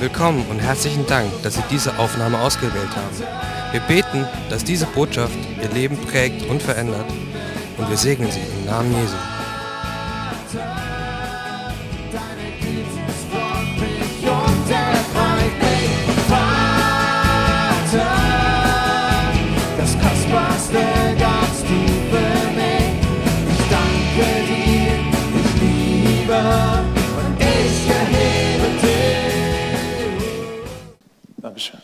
Willkommen und herzlichen Dank, dass Sie diese Aufnahme ausgewählt haben. Wir beten, dass diese Botschaft Ihr Leben prägt und verändert, und wir segnen Sie im Namen Jesu. Das Kostbarste ganz tief für mich. Ich danke dir, ich liebe und ich erhebe dich. Dankeschön.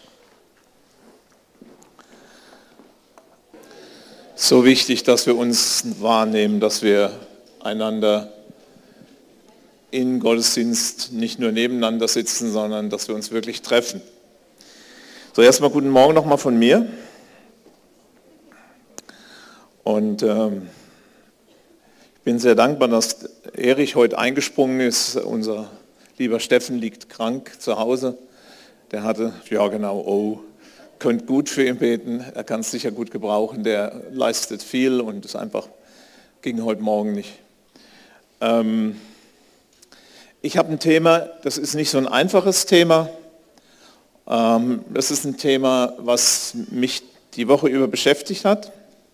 So wichtig, dass wir uns wahrnehmen, dass wir einander in Gottesdienst nicht nur nebeneinander sitzen, sondern dass wir uns wirklich treffen. So, erstmal guten Morgen nochmal von mir. Und ich bin sehr dankbar, dass Erich heute eingesprungen ist. Unser lieber Steffen liegt krank zu Hause. Der hatte, könnt gut für ihn beten. Er kann es sicher gut gebrauchen. Der leistet viel und es ging heute Morgen nicht. Ich habe ein Thema, das ist nicht so ein einfaches Thema. Das ist ein Thema, was mich die Woche über beschäftigt hat.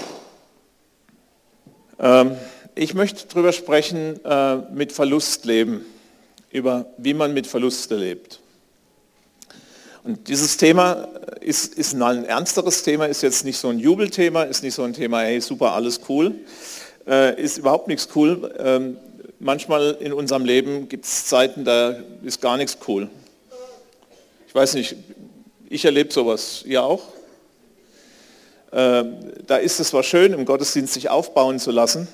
Ich möchte darüber sprechen, mit Verlust leben, über wie man mit Verluste lebt. Und dieses Thema ist ein ernsteres Thema, ist jetzt nicht so ein Jubelthema, ist nicht so ein Thema, hey super, alles cool, ist überhaupt nichts cool. Manchmal in unserem Leben gibt es Zeiten, da ist gar nichts cool. Ich weiß nicht, ich erlebe sowas, ihr auch? Da ist es zwar schön, im Gottesdienst sich aufbauen zu lassen,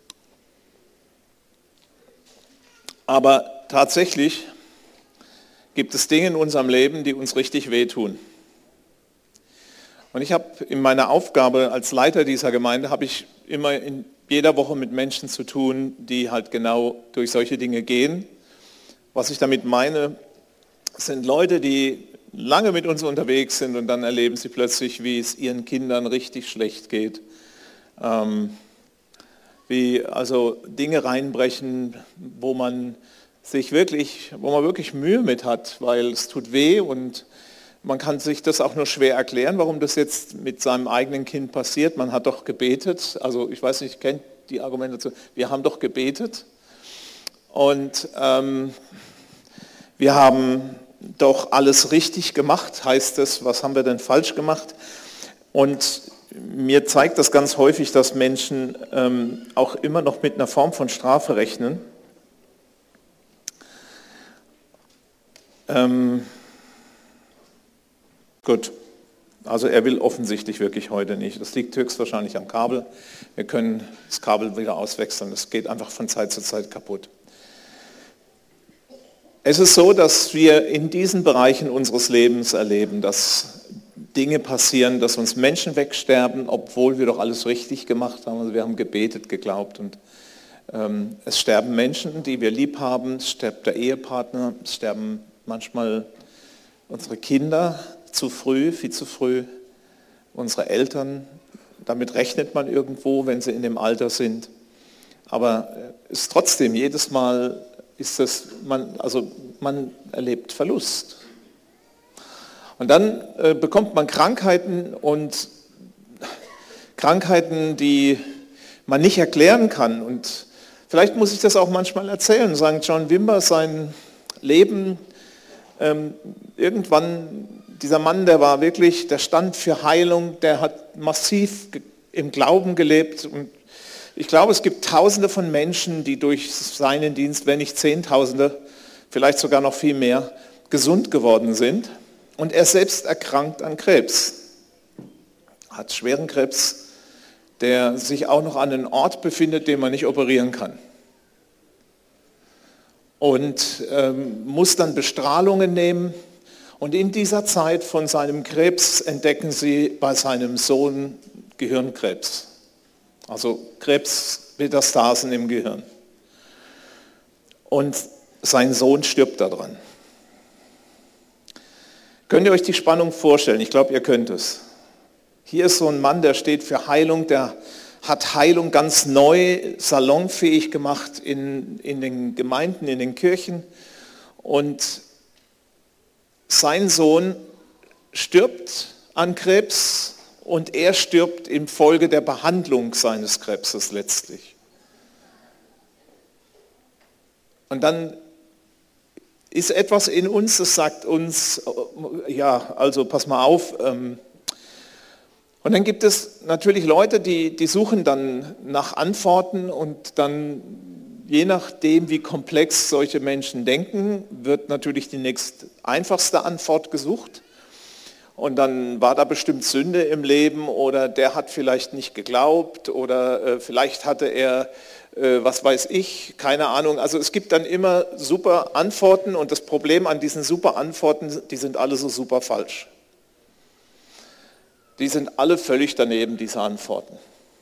aber tatsächlich gibt es Dinge in unserem Leben, die uns richtig wehtun. Und ich habe in meiner Aufgabe als Leiter dieser Gemeinde, habe ich immer in jeder Woche mit Menschen zu tun, die halt genau durch solche Dinge gehen. Was ich damit meine, sind Leute, die lange mit uns unterwegs sind und dann erleben sie plötzlich, wie es ihren Kindern richtig schlecht geht. Wie also Dinge reinbrechen, wo man wirklich Mühe mit hat, weil es tut weh und man kann sich das auch nur schwer erklären, warum das jetzt mit seinem eigenen Kind passiert. Man hat doch gebetet, also ich weiß nicht, kennt die Argumente dazu, wir haben doch gebetet und wir haben doch alles richtig gemacht, heißt es, was haben wir denn falsch gemacht? Und mir zeigt das ganz häufig, dass Menschen auch immer noch mit einer Form von Strafe rechnen. Gut, also er will offensichtlich wirklich heute nicht. Das liegt höchstwahrscheinlich am Kabel. Wir können das Kabel wieder auswechseln. Das geht einfach von Zeit zu Zeit kaputt. Es ist so, dass wir in diesen Bereichen unseres Lebens erleben, dass Dinge passieren, dass uns Menschen wegsterben, obwohl wir doch alles richtig gemacht haben. Also wir haben gebetet, geglaubt und es sterben Menschen, die wir lieb haben, es stirbt der Ehepartner, es sterben manchmal unsere Kinder zu früh, viel zu früh, unsere Eltern, damit rechnet man irgendwo, wenn sie in dem Alter sind. Aber es ist trotzdem, jedes Mal ist das, man erlebt Verlust. Und dann bekommt man Krankheiten und Krankheiten, die man nicht erklären kann. Und vielleicht muss ich das auch manchmal erzählen und sagen, John Wimber, sein Leben, irgendwann, dieser Mann, der stand für Heilung, der hat massiv im Glauben gelebt und ich glaube, es gibt Tausende von Menschen, die durch seinen Dienst, wenn nicht Zehntausende, vielleicht sogar noch viel mehr, gesund geworden sind. Und er selbst erkrankt an Krebs, hat schweren Krebs, der sich auch noch an einem Ort befindet, den man nicht operieren kann. Und muss dann Bestrahlungen nehmen. Und in dieser Zeit von seinem Krebs entdecken sie bei seinem Sohn Gehirnkrebs. Also Krebsmetastasen im Gehirn. Und sein Sohn stirbt daran. Könnt ihr euch die Spannung vorstellen? Ich glaube, ihr könnt es. Hier ist so ein Mann, der steht für Heilung, der hat Heilung ganz neu, salonfähig gemacht in den Gemeinden, in den Kirchen. Und sein Sohn stirbt an Krebs und er stirbt infolge der Behandlung seines Krebses letztlich. Und dann ist etwas in uns, das sagt uns, ja, also pass mal auf. Und dann gibt es natürlich Leute, die suchen dann nach Antworten und dann, je nachdem, wie komplex solche Menschen denken, wird natürlich die nächst einfachste Antwort gesucht. Und dann war da bestimmt Sünde im Leben oder der hat vielleicht nicht geglaubt oder vielleicht hatte er, was weiß ich, keine Ahnung. Also es gibt dann immer super Antworten und das Problem an diesen super Antworten, die sind alle so super falsch. Die sind alle völlig daneben, diese Antworten.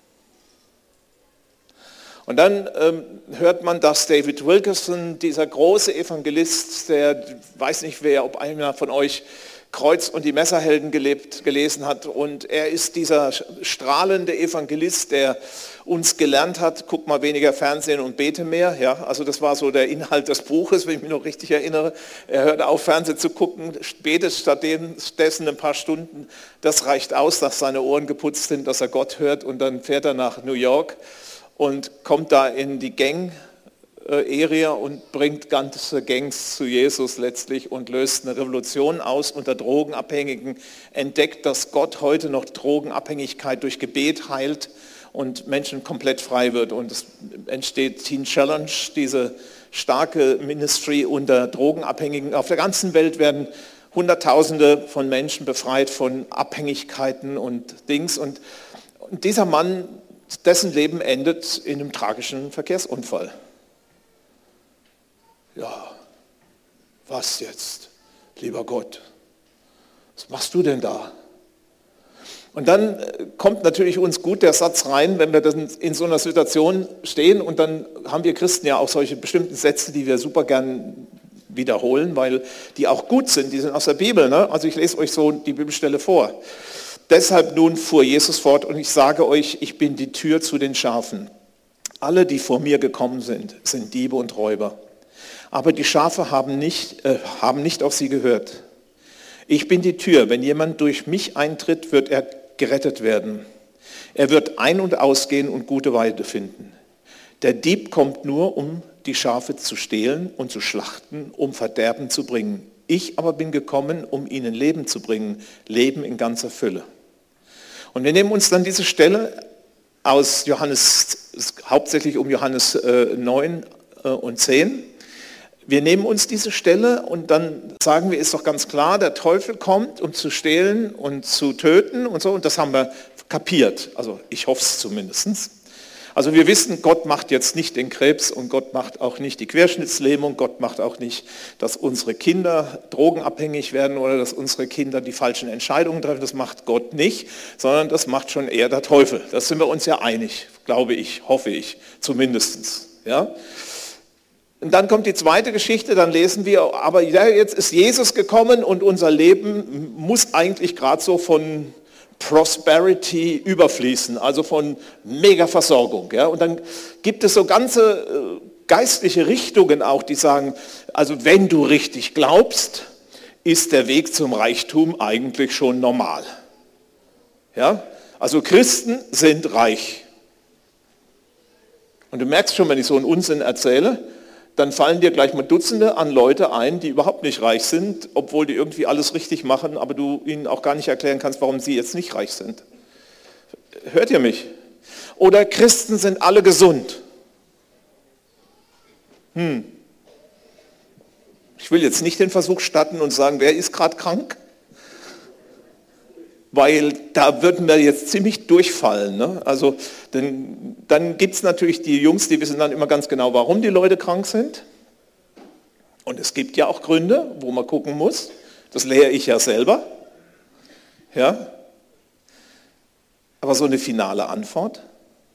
Und dann hört man, dass David Wilkerson, dieser große Evangelist, der, weiß nicht wer, ob einer von euch Kreuz und die Messerhelden gelesen hat, und er ist dieser strahlende Evangelist, der uns gelernt hat, guck mal weniger Fernsehen und bete mehr. Ja, also das war so der Inhalt des Buches, wenn ich mich noch richtig erinnere. Er hört auf, Fernsehen zu gucken, betet stattdessen ein paar Stunden. Das reicht aus, dass seine Ohren geputzt sind, dass er Gott hört, und dann fährt er nach New York und kommt da in die Gang-Area und bringt ganze Gangs zu Jesus letztlich und löst eine Revolution aus unter Drogenabhängigen, entdeckt, dass Gott heute noch Drogenabhängigkeit durch Gebet heilt und Menschen komplett frei wird. Und es entsteht Teen Challenge, diese starke Ministry unter Drogenabhängigen. Auf der ganzen Welt werden Hunderttausende von Menschen befreit von Abhängigkeiten und Dings. Und dieser Mann, dessen Leben endet in einem tragischen Verkehrsunfall. Ja, was jetzt, lieber Gott? Was machst du denn da? Und dann kommt natürlich uns gut der Satz rein, wenn wir dann in so einer Situation stehen, und dann haben wir Christen ja auch solche bestimmten Sätze, die wir super gern wiederholen, weil die auch gut sind, die sind aus der Bibel. Ne? Also ich lese euch so die Bibelstelle vor. Deshalb nun fuhr Jesus fort, und ich sage euch, ich bin die Tür zu den Schafen. Alle, die vor mir gekommen sind, sind Diebe und Räuber. Aber die Schafe haben nicht auf sie gehört. Ich bin die Tür. Wenn jemand durch mich eintritt, wird er gerettet werden. Er wird ein- und ausgehen und gute Weide finden. Der Dieb kommt nur, um die Schafe zu stehlen und zu schlachten, um Verderben zu bringen. Ich aber bin gekommen, um ihnen Leben zu bringen, Leben in ganzer Fülle. Und wir nehmen uns dann diese Stelle aus Johannes, hauptsächlich um Johannes 9 und 10. Wir nehmen uns diese Stelle und dann sagen wir, ist doch ganz klar, der Teufel kommt, um zu stehlen und zu töten und so, und das haben wir kapiert. Also ich hoffe es zumindest. Also wir wissen, Gott macht jetzt nicht den Krebs und Gott macht auch nicht die Querschnittslähmung, Gott macht auch nicht, dass unsere Kinder drogenabhängig werden oder dass unsere Kinder die falschen Entscheidungen treffen. Das macht Gott nicht, sondern das macht schon eher der Teufel. Da sind wir uns ja einig, glaube ich, hoffe ich, zumindest. Ja? Und dann kommt die zweite Geschichte, dann lesen wir, aber ja, jetzt ist Jesus gekommen und unser Leben muss eigentlich gerade so von Prosperity überfließen, also von Mega-Versorgung. Ja? Und dann gibt es so ganze geistliche Richtungen auch, die sagen, also wenn du richtig glaubst, ist der Weg zum Reichtum eigentlich schon normal. Ja? Also Christen sind reich. Und du merkst schon, wenn ich so einen Unsinn erzähle, dann fallen dir gleich mal Dutzende an Leute ein, die überhaupt nicht reich sind, obwohl die irgendwie alles richtig machen, aber du ihnen auch gar nicht erklären kannst, warum sie jetzt nicht reich sind. Hört ihr mich? Oder Christen sind alle gesund. Ich will jetzt nicht den Versuch starten und sagen, wer ist gerade krank? Weil da würden wir jetzt ziemlich durchfallen. Ne? Also dann gibt es natürlich die Jungs, die wissen dann immer ganz genau, warum die Leute krank sind. Und es gibt ja auch Gründe, wo man gucken muss. Das lehre ich ja selber. Ja? Aber so eine finale Antwort.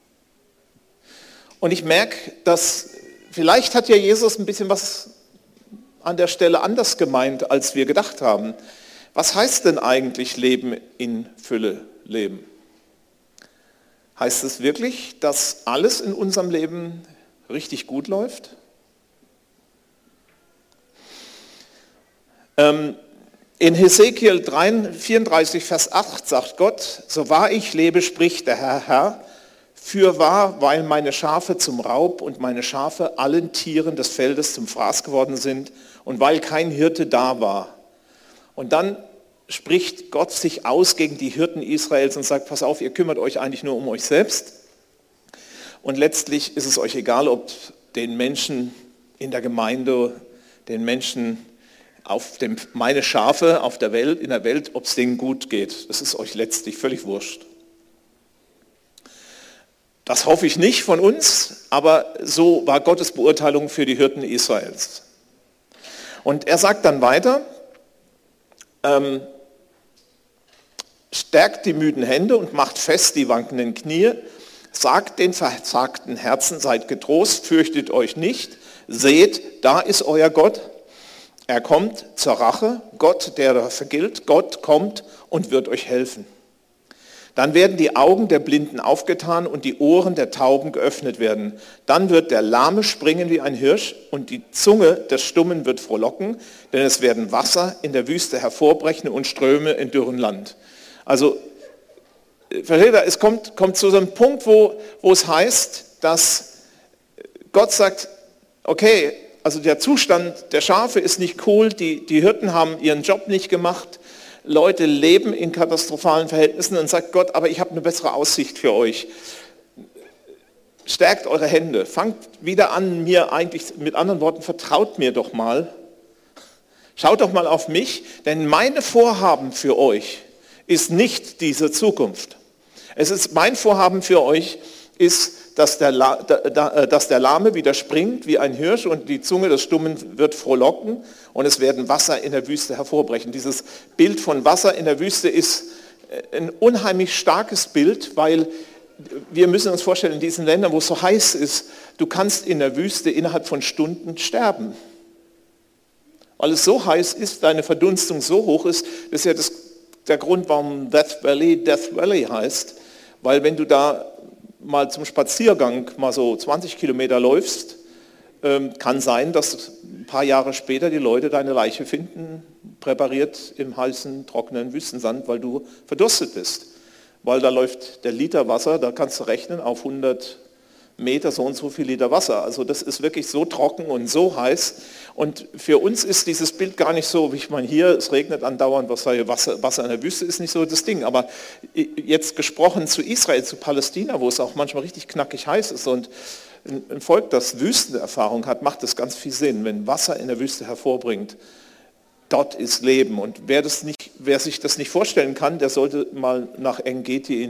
Und ich merke, dass vielleicht hat ja Jesus ein bisschen was an der Stelle anders gemeint, als wir gedacht haben. Was heißt denn eigentlich Leben in Fülle leben? Heißt es wirklich, dass alles in unserem Leben richtig gut läuft? In Hesekiel 34, Vers 8 sagt Gott, so wahr ich lebe, spricht der Herr, fürwahr, weil meine Schafe zum Raub und meine Schafe allen Tieren des Feldes zum Fraß geworden sind und weil kein Hirte da war. Und dann spricht Gott sich aus gegen die Hirten Israels und sagt, pass auf, ihr kümmert euch eigentlich nur um euch selbst. Und letztlich ist es euch egal, ob den Menschen in der Gemeinde, den Menschen meine Schafe auf der Welt, in der Welt, ob es denen gut geht. Das ist euch letztlich völlig wurscht. Das hoffe ich nicht von uns, aber so war Gottes Beurteilung für die Hirten Israels. Und er sagt dann weiter, stärkt die müden Hände und macht fest die wankenden Knie, sagt den verzagten Herzen, seid getrost, fürchtet euch nicht, seht, da ist euer Gott. Er kommt zur Rache, Gott, der vergilt, Gott kommt und wird euch helfen. Dann werden die Augen der Blinden aufgetan und die Ohren der Tauben geöffnet werden. Dann wird der Lahme springen wie ein Hirsch und die Zunge des Stummen wird frohlocken, denn es werden Wasser in der Wüste hervorbrechen und Ströme in dürrem Land. Also, versteht ihr, es kommt zu so einem Punkt, wo es heißt, dass Gott sagt, okay, also der Zustand der Schafe ist nicht cool, die Hirten haben ihren Job nicht gemacht, Leute leben in katastrophalen Verhältnissen und sagt Gott, aber ich habe eine bessere Aussicht für euch. Stärkt eure Hände, fangt wieder an, mir eigentlich, mit anderen Worten, vertraut mir doch mal. Schaut doch mal auf mich, denn meine Vorhaben für euch ist nicht diese Zukunft. Mein Vorhaben für euch ist, dass der Lahme wieder springt wie ein Hirsch und die Zunge des Stummen wird frohlocken und es werden Wasser in der Wüste hervorbrechen. Dieses Bild von Wasser in der Wüste ist ein unheimlich starkes Bild, weil wir müssen uns vorstellen, in diesen Ländern, wo es so heiß ist, du kannst in der Wüste innerhalb von Stunden sterben. Weil es so heiß ist, deine Verdunstung so hoch ist, das ist ja der Grund, warum Death Valley heißt, weil wenn du da mal zum Spaziergang mal so 20 Kilometer läufst, kann sein, dass ein paar Jahre später die Leute deine Leiche finden, präpariert im heißen, trockenen Wüstensand, weil du verdurstet bist. Weil da läuft der Liter Wasser, da kannst du rechnen, auf 100 Meter so und so viel Liter Wasser. Also das ist wirklich so trocken und so heiß. Und für uns ist dieses Bild gar nicht so, wie ich meine, hier, es regnet andauernd, Wasser in der Wüste ist nicht so das Ding. Aber jetzt gesprochen zu Israel, zu Palästina, wo es auch manchmal richtig knackig heiß ist und ein Volk, das Wüstenerfahrung hat, macht das ganz viel Sinn, wenn Wasser in der Wüste hervorbringt. Dort ist Leben. Und wer sich das nicht vorstellen kann, der sollte mal nach En-Gedi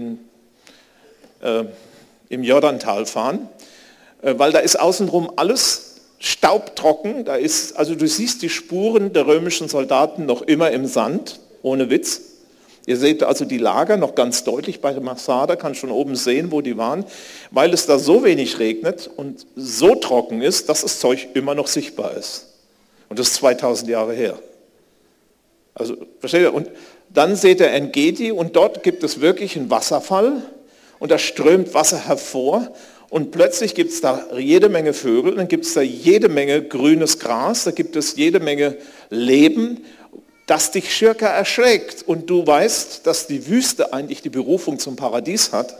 im Jordantal fahren, weil da ist außenrum alles staubtrocken. Also du siehst die Spuren der römischen Soldaten noch immer im Sand, ohne Witz. Ihr seht also die Lager noch ganz deutlich bei Masada, kann schon oben sehen, wo die waren, weil es da so wenig regnet und so trocken ist, dass das Zeug immer noch sichtbar ist. Und das ist 2000 Jahre her. Also, versteht ihr? Und dann seht ihr En-Gedi und dort gibt es wirklich einen Wasserfall und da strömt Wasser hervor und plötzlich gibt es da jede Menge Vögel, dann gibt es da jede Menge grünes Gras, da gibt es jede Menge Leben, das dich circa erschreckt und du weißt, dass die Wüste eigentlich die Berufung zum Paradies hat.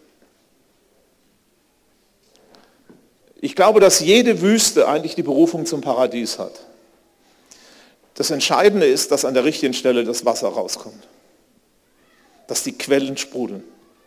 Ich glaube, dass jede Wüste eigentlich die Berufung zum Paradies hat. Das Entscheidende ist, dass an der richtigen Stelle das Wasser rauskommt, dass die Quellen sprudeln.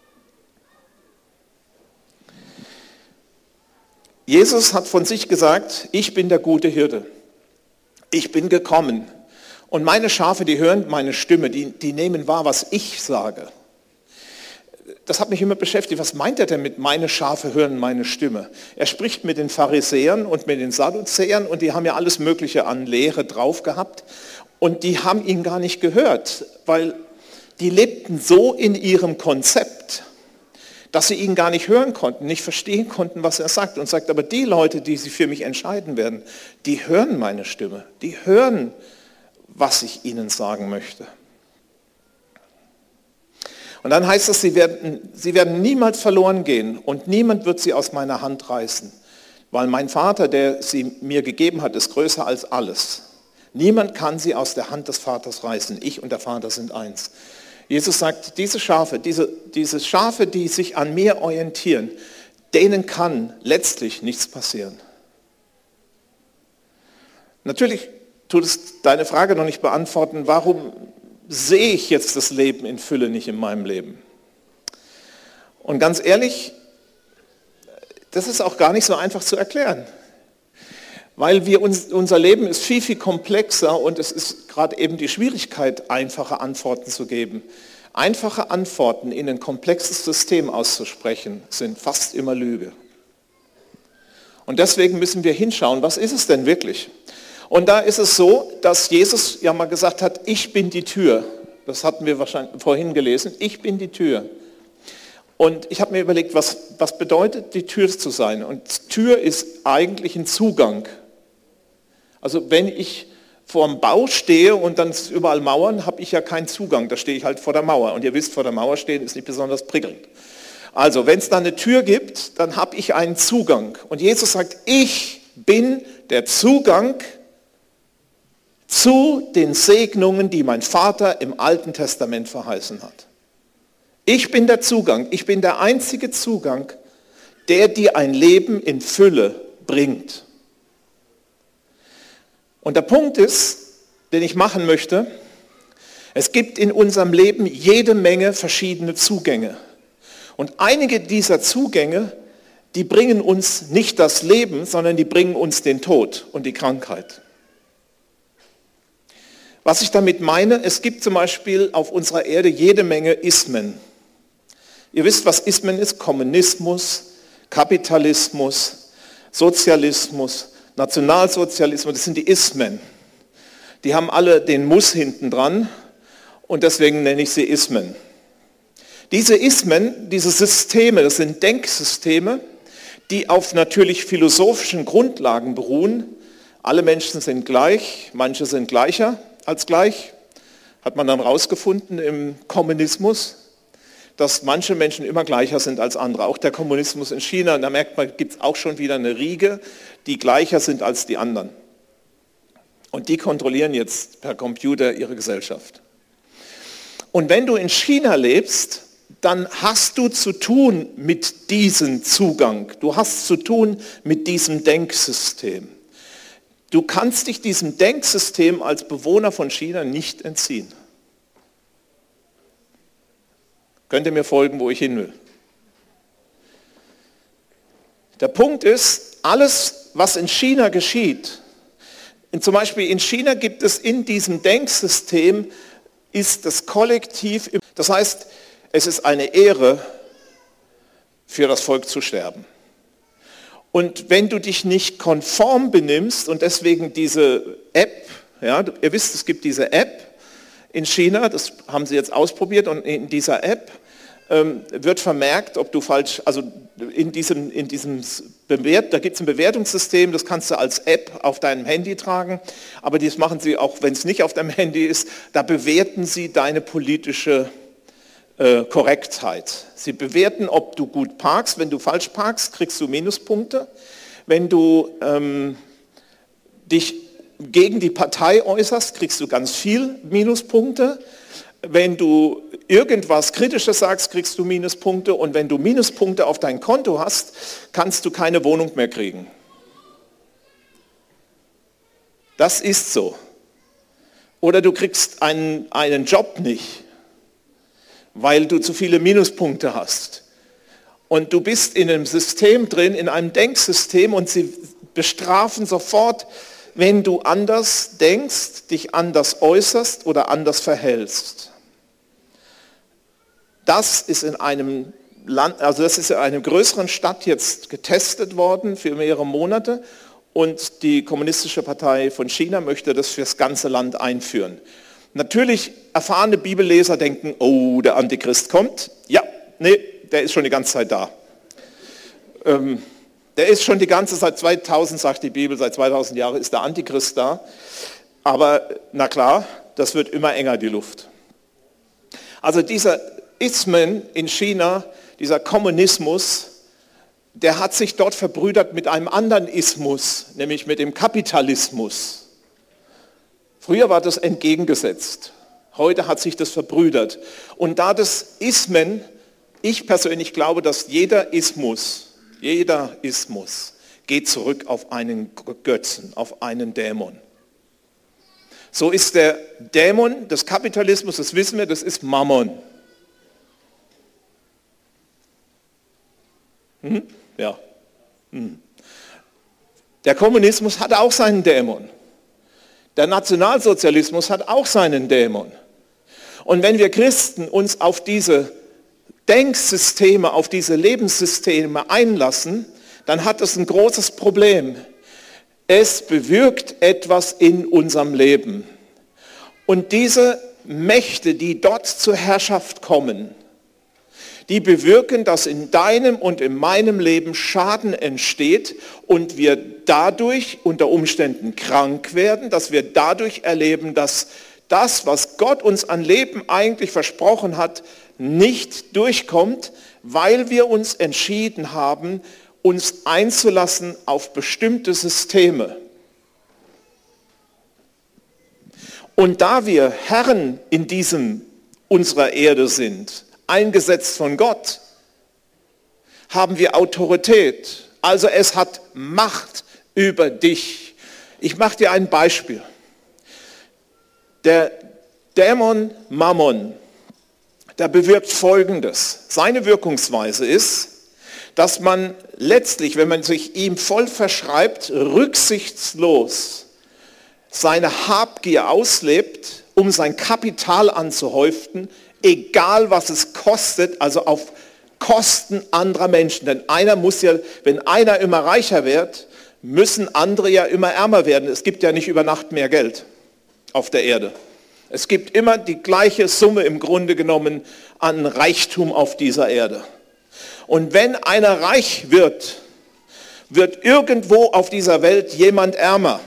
Jesus hat von sich gesagt, ich bin der gute Hirte. Ich bin gekommen. Und meine Schafe, die hören meine Stimme, die nehmen wahr, was ich sage. Das hat mich immer beschäftigt. Was meint er denn mit, meine Schafe hören meine Stimme? Er spricht mit den Pharisäern und mit den Sadduzäern und die haben ja alles Mögliche an Lehre drauf gehabt. Und die haben ihn gar nicht gehört, weil die lebten so in ihrem Konzept, dass sie ihn gar nicht hören konnten, nicht verstehen konnten, was er sagt. Und sagt, aber die Leute, die sich für mich entscheiden werden, die hören meine Stimme, die hören, was ich ihnen sagen möchte. Und dann heißt es, sie werden niemals verloren gehen und niemand wird sie aus meiner Hand reißen, weil mein Vater, der sie mir gegeben hat, ist größer als alles. Niemand kann sie aus der Hand des Vaters reißen. Ich und der Vater sind eins. Jesus sagt, diese Schafe, die sich an mir orientieren, denen kann letztlich nichts passieren. Natürlich tut es deine Frage noch nicht beantworten, warum sehe ich jetzt das Leben in Fülle nicht in meinem Leben? Und ganz ehrlich, das ist auch gar nicht so einfach zu erklären. Weil unser Leben ist viel, viel komplexer und es ist gerade eben die Schwierigkeit, einfache Antworten zu geben. Einfache Antworten in ein komplexes System auszusprechen, sind fast immer Lüge. Und deswegen müssen wir hinschauen, was ist es denn wirklich? Und da ist es so, dass Jesus ja mal gesagt hat, ich bin die Tür. Das hatten wir wahrscheinlich vorhin gelesen, ich bin die Tür. Und ich habe mir überlegt, was bedeutet die Tür zu sein? Und Tür ist eigentlich ein Zugang. Also wenn ich vor einem Bau stehe und dann ist überall Mauern, habe ich ja keinen Zugang, da stehe ich halt vor der Mauer. Und ihr wisst, vor der Mauer stehen ist nicht besonders prickelnd. Also wenn es da eine Tür gibt, dann habe ich einen Zugang. Und Jesus sagt, ich bin der Zugang zu den Segnungen, die mein Vater im Alten Testament verheißen hat. Ich bin der Zugang, ich bin der einzige Zugang, der dir ein Leben in Fülle bringt. Und der Punkt ist, den ich machen möchte, es gibt in unserem Leben jede Menge verschiedene Zugänge. Und einige dieser Zugänge, die bringen uns nicht das Leben, sondern die bringen uns den Tod und die Krankheit. Was ich damit meine, es gibt zum Beispiel auf unserer Erde jede Menge Ismen. Ihr wisst, was Ismen ist? Kommunismus, Kapitalismus, Sozialismus, Nationalsozialismus, das sind die Ismen. Die haben alle den Muss hinten dran und deswegen nenne ich sie Ismen. Diese Ismen, diese Systeme, das sind Denksysteme, die auf natürlich philosophischen Grundlagen beruhen. Alle Menschen sind gleich, manche sind gleicher als gleich. Hat man dann rausgefunden im Kommunismus, dass manche Menschen immer gleicher sind als andere. Auch der Kommunismus in China, da merkt man, gibt es auch schon wieder eine Riege, die gleicher sind als die anderen. Und die kontrollieren jetzt per Computer ihre Gesellschaft. Und wenn du in China lebst, dann hast du zu tun mit diesem Zugang. Du hast zu tun mit diesem Denksystem. Du kannst dich diesem Denksystem als Bewohner von China nicht entziehen. Könnt ihr mir folgen, wo ich hin will? Der Punkt ist, alles, was in China geschieht, zum Beispiel in China gibt es in diesem Denksystem, ist das Kollektiv, das heißt, es ist eine Ehre, für das Volk zu sterben. Und wenn du dich nicht konform benimmst und deswegen diese App, ja, ihr wisst, es gibt diese App in China, das haben sie jetzt ausprobiert und in dieser App wird vermerkt, ob du falsch, also da gibt es ein Bewertungssystem, das kannst du als App auf deinem Handy tragen, aber das machen sie auch, wenn es nicht auf deinem Handy ist, da bewerten sie deine politische Korrektheit. Sie bewerten, ob du gut parkst. Wenn du falsch parkst, kriegst du Minuspunkte. Wenn du dich gegen die Partei äußerst, kriegst du ganz viel Minuspunkte. Wenn du irgendwas Kritisches sagst, kriegst du Minuspunkte. Und wenn du Minuspunkte auf dein Konto hast, kannst du keine Wohnung mehr kriegen. Das ist so. Oder du kriegst einen Job nicht, weil du zu viele Minuspunkte hast. Und du bist in einem System drin, in einem Denksystem und sie bestrafen sofort, wenn du anders denkst, dich anders äußerst oder anders verhältst. Das ist in einem Land, also das ist in einer größeren Stadt jetzt getestet worden für mehrere Monate und die Kommunistische Partei von China möchte das für das ganze Land einführen. Natürlich erfahrene Bibelleser denken, oh, der Antichrist kommt. Ja, nee, der ist schon die ganze Zeit da. Der ist schon die ganze Zeit, 2000 sagt die Bibel, seit 2000 Jahren ist der Antichrist da. Aber na klar, das wird immer enger, die Luft. Also dieser Ismen in China, dieser Kommunismus, der hat sich dort verbrüdert mit einem anderen Ismus, nämlich mit dem Kapitalismus. Früher war das entgegengesetzt. Heute hat sich das verbrüdert. Und da das Ismen, ich persönlich glaube, dass jeder Ismus geht zurück auf einen Götzen, auf einen Dämon. So ist der Dämon des Kapitalismus, das wissen wir, das ist Mammon. Ja. Der Kommunismus hat auch seinen Dämon. Der Nationalsozialismus hat auch seinen Dämon. Und wenn wir Christen uns auf diese Denksysteme, auf diese Lebenssysteme einlassen, dann hat es ein großes Problem. Es bewirkt etwas in unserem Leben. Und diese Mächte, die dort zur Herrschaft kommen, die bewirken, dass in deinem und in meinem Leben Schaden entsteht und wir dadurch unter Umständen krank werden, dass wir dadurch erleben, dass das, was Gott uns an Leben eigentlich versprochen hat, nicht durchkommt, weil wir uns entschieden haben, uns einzulassen auf bestimmte Systeme. Und da wir Herren in unserer Erde sind, eingesetzt von Gott, haben wir Autorität. Also es hat Macht über dich. Ich mache dir ein Beispiel. Der Dämon Mammon, der bewirkt Folgendes. Seine Wirkungsweise ist, dass man letztlich, wenn man sich ihm voll verschreibt, rücksichtslos seine Habgier auslebt, um sein Kapital anzuhäufen, egal was es kostet, also auf Kosten anderer Menschen. Denn einer muss ja, wenn einer immer reicher wird, müssen andere ja immer ärmer werden. Es gibt ja nicht über Nacht mehr Geld auf der Erde. Es gibt immer die gleiche Summe im Grunde genommen an Reichtum auf dieser Erde. Und wenn einer reich wird, wird irgendwo auf dieser Welt jemand ärmer.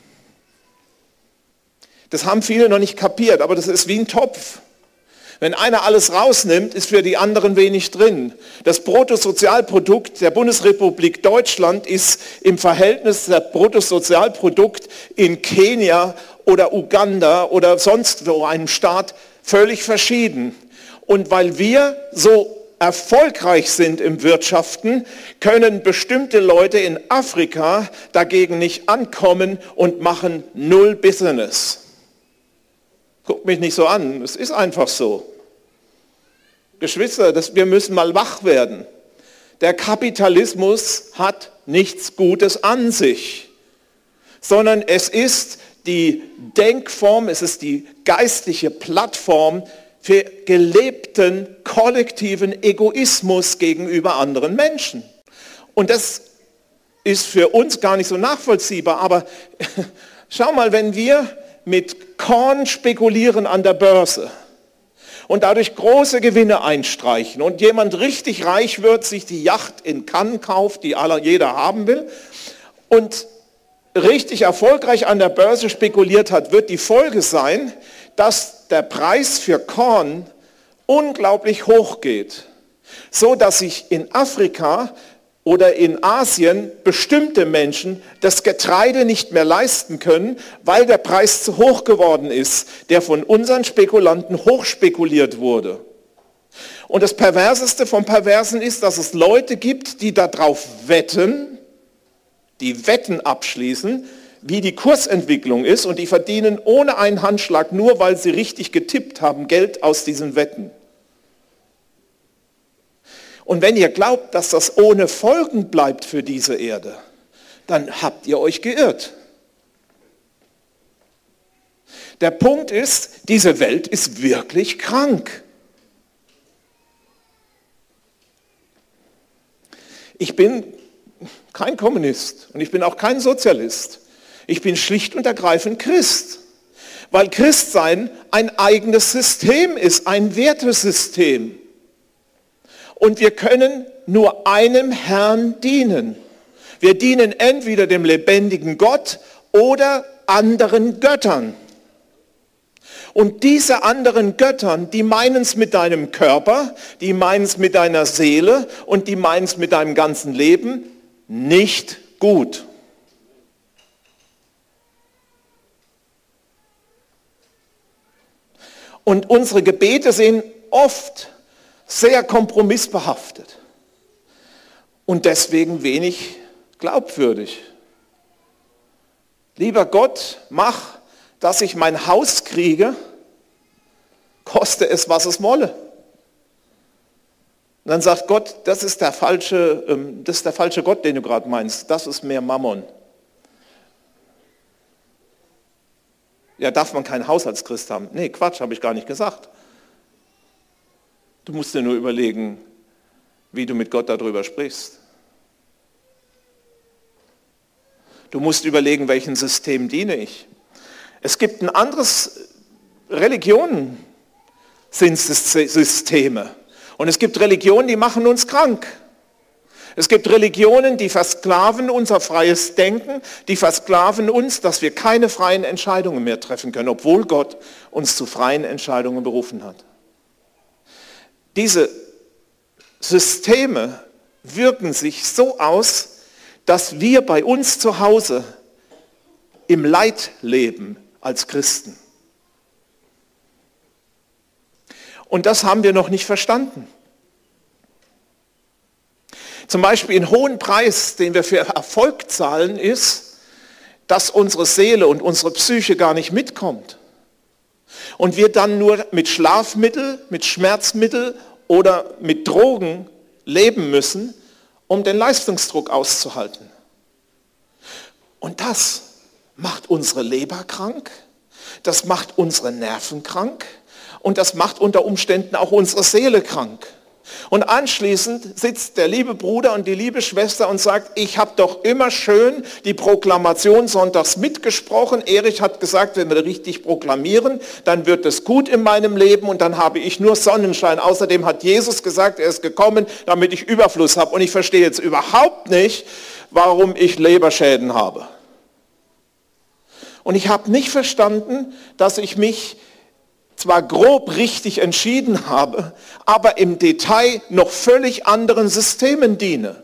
Das haben viele noch nicht kapiert, aber das ist wie ein Topf. Wenn einer alles rausnimmt, ist für die anderen wenig drin. Das Bruttosozialprodukt der Bundesrepublik Deutschland ist im Verhältnis zum Bruttosozialprodukt in Kenia oder Uganda oder sonst wo einem Staat völlig verschieden. Und weil wir so erfolgreich sind im Wirtschaften, können bestimmte Leute in Afrika dagegen nicht ankommen und machen null Business. Guckt mich nicht so an, es ist einfach so. Geschwister, wir müssen mal wach werden. Der Kapitalismus hat nichts Gutes an sich, sondern es ist die Denkform, es ist die geistliche Plattform für gelebten kollektiven Egoismus gegenüber anderen Menschen. Und das ist für uns gar nicht so nachvollziehbar, aber schau mal, wenn wir mit Korn spekulieren an der Börse und dadurch große Gewinne einstreichen und jemand richtig reich wird, sich die Yacht in Cannes kauft, die jeder haben will und richtig erfolgreich an der Börse spekuliert hat, wird die Folge sein, dass der Preis für Korn unglaublich hoch geht, so dass sich in Afrika oder in Asien bestimmte Menschen das Getreide nicht mehr leisten können, weil der Preis zu hoch geworden ist, der von unseren Spekulanten hochspekuliert wurde. Und das Perverseste vom Perversen ist, dass es Leute gibt, die darauf wetten, die Wetten abschließen, wie die Kursentwicklung ist, und die verdienen ohne einen Handschlag, nur weil sie richtig getippt haben, Geld aus diesen Wetten. Und wenn ihr glaubt, dass das ohne Folgen bleibt für diese Erde, dann habt ihr euch geirrt. Der Punkt ist, diese Welt ist wirklich krank. Ich bin kein Kommunist und ich bin auch kein Sozialist. Ich bin schlicht und ergreifend Christ, weil Christsein ein eigenes System ist, ein Wertesystem. Und wir können nur einem Herrn dienen. Wir dienen entweder dem lebendigen Gott oder anderen Göttern. Und diese anderen Göttern, die meinen es mit deinem Körper, die meinen es mit deiner Seele und die meinen es mit deinem ganzen Leben nicht gut. Und unsere Gebete sind oft sehr kompromissbehaftet und deswegen wenig glaubwürdig. Lieber Gott, mach, dass ich mein Haus kriege, koste es, was es wolle. Und dann sagt Gott, das ist der falsche Gott, den du gerade meinst. Das ist mehr Mammon. Ja, darf man kein Haus als Christ haben? Nee, Quatsch, habe ich gar nicht gesagt. Du musst dir nur überlegen, wie du mit Gott darüber sprichst. Du musst überlegen, welchem System diene ich. Es gibt ein anderes, Religionen sind Systeme. Und es gibt Religionen, die machen uns krank. Es gibt Religionen, die versklaven unser freies Denken, die versklaven uns, dass wir keine freien Entscheidungen mehr treffen können, obwohl Gott uns zu freien Entscheidungen berufen hat. Diese Systeme wirken sich so aus, dass wir bei uns zu Hause im Leid leben als Christen. Und das haben wir noch nicht verstanden. Zum Beispiel einen hohen Preis, den wir für Erfolg zahlen, ist, dass unsere Seele und unsere Psyche gar nicht mitkommt. Und wir dann nur mit Schlafmittel, mit Schmerzmittel oder mit Drogen leben müssen, um den Leistungsdruck auszuhalten. Und das macht unsere Leber krank, das macht unsere Nerven krank und das macht unter Umständen auch unsere Seele krank. Und anschließend sitzt der liebe Bruder und die liebe Schwester und sagt, ich habe doch immer schön die Proklamation sonntags mitgesprochen. Erich hat gesagt, wenn wir richtig proklamieren, dann wird es gut in meinem Leben und dann habe ich nur Sonnenschein. Außerdem hat Jesus gesagt, er ist gekommen, damit ich Überfluss habe. Und ich verstehe jetzt überhaupt nicht, warum ich Leberschäden habe. Und ich habe nicht verstanden, dass ich mich zwar grob richtig entschieden habe, aber im Detail noch völlig anderen Systemen diene.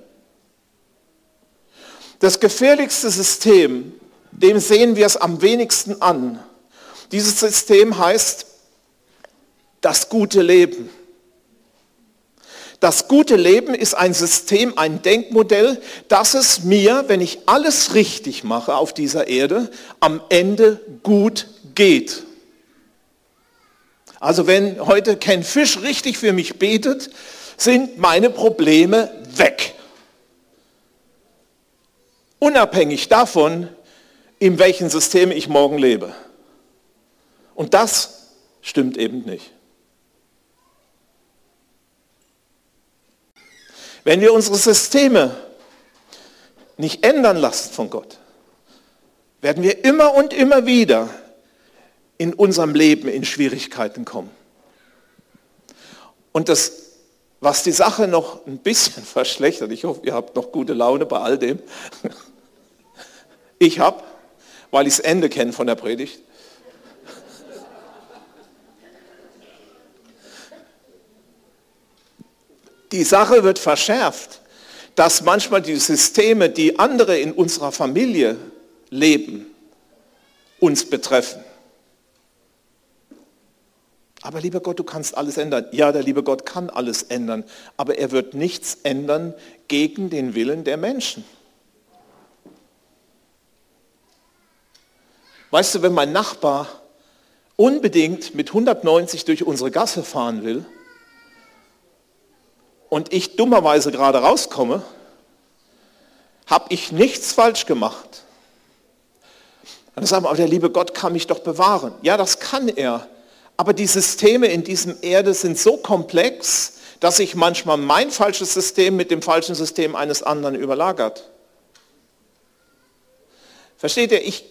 Das gefährlichste System, dem sehen wir es am wenigsten an. Dieses System heißt das gute Leben. Das gute Leben ist ein System, ein Denkmodell, dass es mir, wenn ich alles richtig mache auf dieser Erde, am Ende gut geht. Also wenn heute Ken Fish richtig für mich betet, sind meine Probleme weg. Unabhängig davon, in welchem System ich morgen lebe. Und das stimmt eben nicht. Wenn wir unsere Systeme nicht ändern lassen von Gott, werden wir immer und immer wieder in unserem Leben in Schwierigkeiten kommen. Und das, was die Sache noch ein bisschen verschlechtert, ich hoffe, ihr habt noch gute Laune bei all dem. Ich habe, weil ich das Ende kenne von der Predigt, die Sache wird verschärft, dass manchmal die Systeme, die andere in unserer Familie leben, uns betreffen. Aber lieber Gott, du kannst alles ändern. Ja, der liebe Gott kann alles ändern, aber er wird nichts ändern gegen den Willen der Menschen. Weißt du, wenn mein Nachbar unbedingt mit 190 durch unsere Gasse fahren will und ich dummerweise gerade rauskomme, habe ich nichts falsch gemacht. Und dann sagen wir, aber der liebe Gott kann mich doch bewahren. Ja, das kann er. Aber die Systeme in diesem Erde sind so komplex, dass sich manchmal mein falsches System mit dem falschen System eines anderen überlagert. Versteht ihr? Ich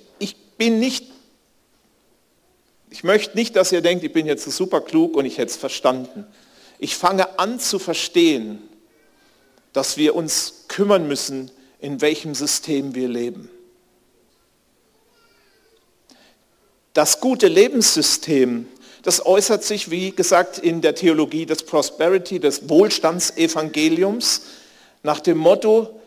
möchte nicht, dass ihr denkt, ich bin jetzt so super klug und ich hätte es verstanden. Ich fange an zu verstehen, dass wir uns kümmern müssen, in welchem System wir leben. Das gute Lebenssystem, das äußert sich, wie gesagt, in der Theologie des Prosperity, des Wohlstandsevangeliums, nach dem Motto,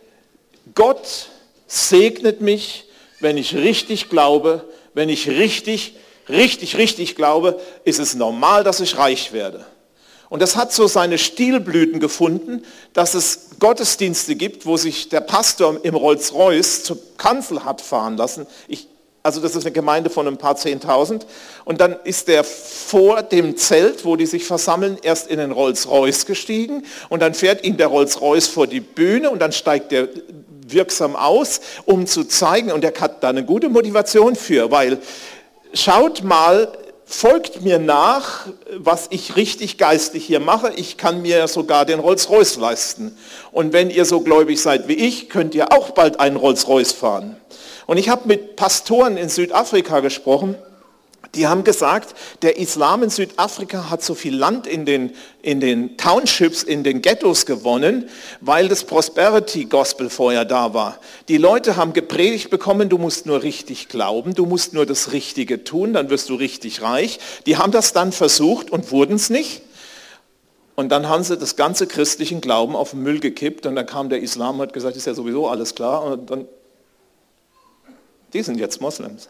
Gott segnet mich, wenn ich richtig glaube, wenn ich richtig richtig glaube, ist es normal, dass ich reich werde. Und das hat so seine Stilblüten gefunden, dass es Gottesdienste gibt, wo sich der Pastor im Rolls-Royce zur Kanzel hat fahren lassen. Also das ist eine Gemeinde von ein paar 10.000. Und dann ist der vor dem Zelt, wo die sich versammeln, erst in den Rolls-Royce gestiegen. Und dann fährt ihm der Rolls-Royce vor die Bühne und dann steigt der wirksam aus, um zu zeigen. Und er hat da eine gute Motivation für, weil schaut mal, folgt mir nach, was ich richtig geistlich hier mache. Ich kann mir sogar den Rolls-Royce leisten. Und wenn ihr so gläubig seid wie ich, könnt ihr auch bald einen Rolls-Royce fahren. Und ich habe mit Pastoren in Südafrika gesprochen, die haben gesagt, der Islam in Südafrika hat so viel Land in den Townships, in den Ghettos gewonnen, weil das Prosperity Gospel vorher da war. Die Leute haben gepredigt bekommen, du musst nur richtig glauben, du musst nur das Richtige tun, dann wirst du richtig reich. Die haben das dann versucht und wurden es nicht. Und dann haben sie das ganze christlichen Glauben auf den Müll gekippt und dann kam der Islam und hat gesagt, ist ja sowieso alles klar. Und dann, die sind jetzt Moslems.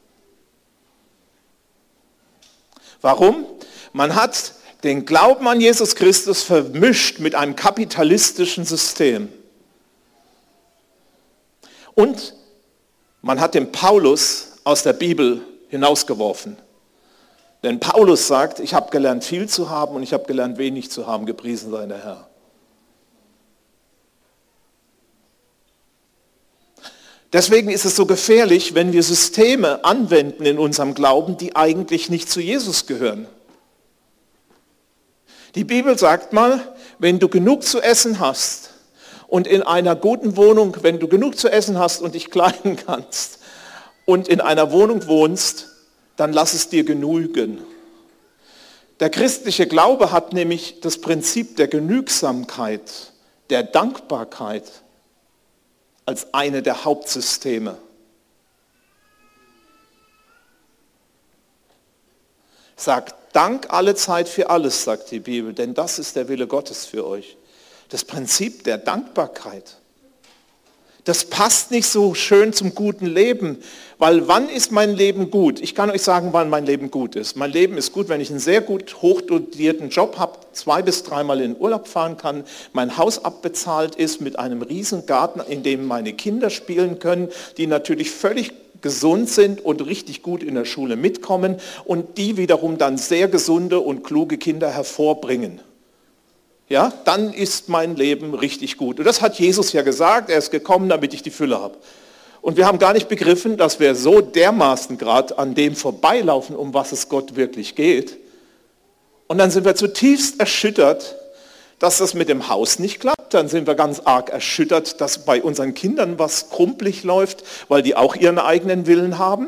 Warum? Man hat den Glauben an Jesus Christus vermischt mit einem kapitalistischen System. Und man hat den Paulus aus der Bibel hinausgeworfen. Denn Paulus sagt, ich habe gelernt viel zu haben und ich habe gelernt wenig zu haben, gepriesen sei der Herr. Deswegen ist es so gefährlich, wenn wir Systeme anwenden in unserem Glauben, die eigentlich nicht zu Jesus gehören. Die Bibel sagt mal, wenn du genug zu essen hast und in einer guten Wohnung, wenn du genug zu essen hast und dich kleiden kannst und in einer Wohnung wohnst, dann lass es dir genügen. Der christliche Glaube hat nämlich das Prinzip der Genügsamkeit, der Dankbarkeit als eine der Hauptsysteme. Sagt Dank alle Zeit für alles, sagt die Bibel, denn das ist der Wille Gottes für euch. Das Prinzip der Dankbarkeit. Das passt nicht so schön zum guten Leben, weil wann ist mein Leben gut? Ich kann euch sagen, wann mein Leben gut ist. Mein Leben ist gut, wenn ich einen sehr gut hochdotierten Job habe, 2 bis 3 Mal in den Urlaub fahren kann, mein Haus abbezahlt ist mit einem riesen Garten, in dem meine Kinder spielen können, die natürlich völlig gesund sind und richtig gut in der Schule mitkommen und die wiederum dann sehr gesunde und kluge Kinder hervorbringen. Ja, dann ist mein Leben richtig gut. Und das hat Jesus ja gesagt, er ist gekommen, damit ich die Fülle habe. Und wir haben gar nicht begriffen, dass wir so dermaßen gerade an dem vorbeilaufen, um was es Gott wirklich geht. Und dann sind wir zutiefst erschüttert, dass das mit dem Haus nicht klappt. Dann sind wir ganz arg erschüttert, dass bei unseren Kindern was krumpelig läuft, weil die auch ihren eigenen Willen haben.